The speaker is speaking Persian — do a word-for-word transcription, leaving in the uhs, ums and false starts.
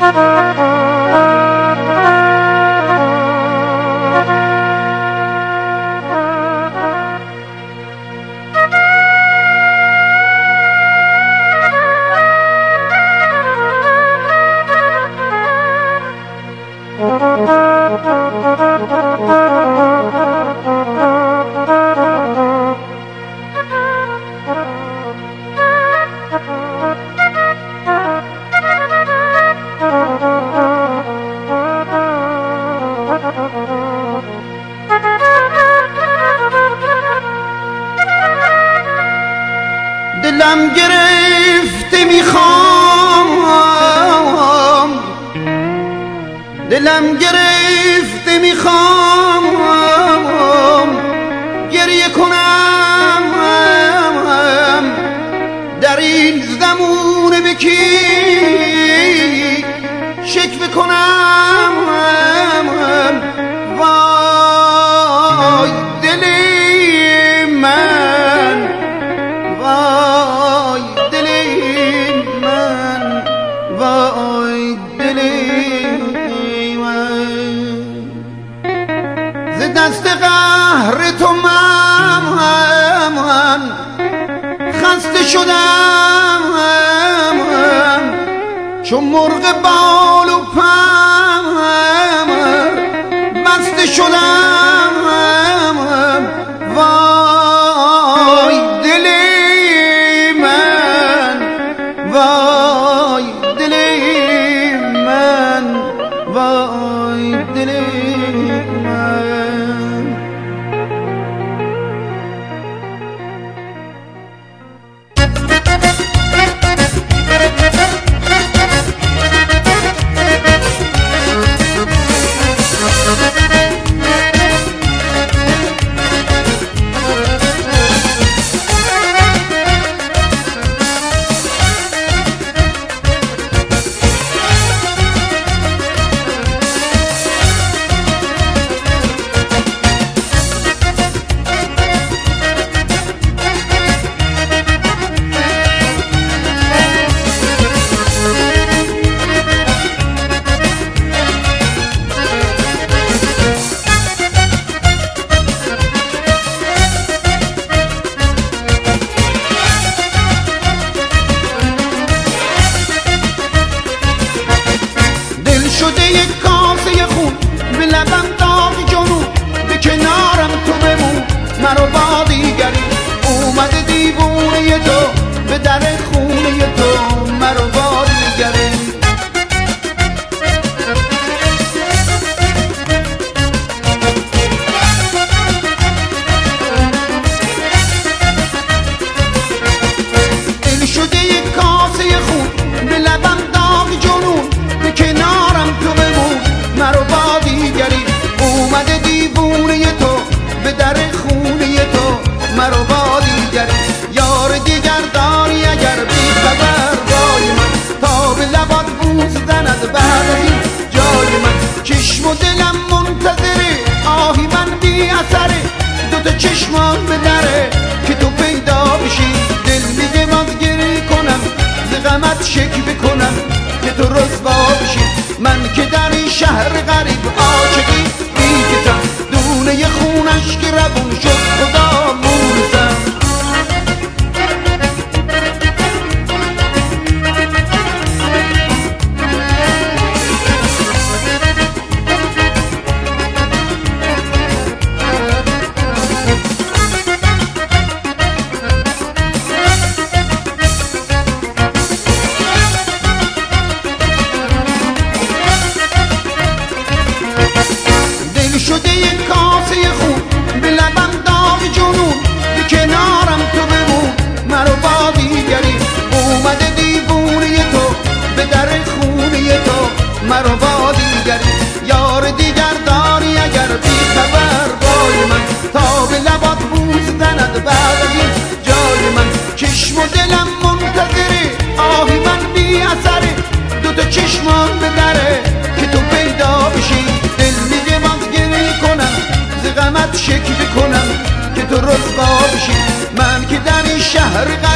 دلم گرفته میخوام، دلم گرفته میخوام گریه کنم در این زمونه به کی شکوه کنم. وای دل من، وای دل من، وای دل من، ز دست قهر تو من خسته شدم، چون مرغ بال و پر بسته شدم. وای دل من، وای دل من، وای دل من. شده یک کاسه خون به لبم داغ جنون، به کنارم تو بمون مرا با دیگری. اومده دیوونه تو به در خونه تو مرا با دیگری. دل شده یک کاسه خون به لبم داغ جنون، به کنارم تو بمون مرا با دیگری. اومده دیوونه تو به در خونه تو مرا با دیگری. یار دیگر داری اگر بی خبر بای من، تا به لبات بوس زند بعد از این جای من. چشم و دلم منتظره، آهی من بی اثره، دوتا چشمان به دره که تو پیدا بشی. دل میگه باز گریه کنم، ز غمت شکوه کنم که تو رسوا بشی. من که در این شهر غریب عاشقی میکشم، دونه خونش که روون شد خدا مونسم. شده یک کاسه خون به لبم داغ جنون، به کنارم تو بمون مرا با دیگری. اومده دیوونه تو به در خونه تو مرا با دیگری. یار دیگر داری اگر بی خبر بای من، تا به لبات بوس زند بعد از این جای من. چشم و دلم منتظره، آهی من بی اثره، دوتا چشمان به دره که تو پیدا بشی. دل میگه باز گریه کنم، ز غمت شکوه کنم که تو رسوا بشی. من که در این شهر